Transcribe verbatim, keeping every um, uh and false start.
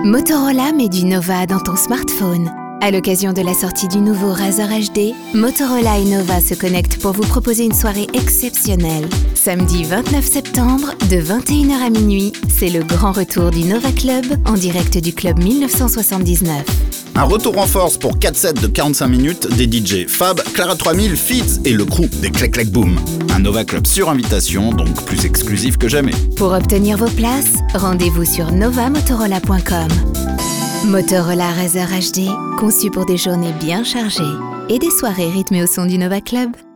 Motorola met du Nova dans ton smartphone. À l'occasion de la sortie du nouveau Razr H D, Motorola et Nova se connectent pour vous proposer une soirée exceptionnelle. Samedi vingt-neuf septembre, de vingt et une heures à minuit, c'est le grand retour du Nova Club en direct du club mille neuf cent soixante-dix-neuf. Un retour en force pour quatre sets de quarante-cinq minutes des D J Fab, Clara trois mille, Feeds et le crew des Clac Clac Boom. Un Nova Club sur invitation, donc plus exclusif que jamais. Pour obtenir vos places, rendez-vous sur nova motorola point com. Motorola Razr H D, conçu pour des journées bien chargées et des soirées rythmées au son du Nova Club.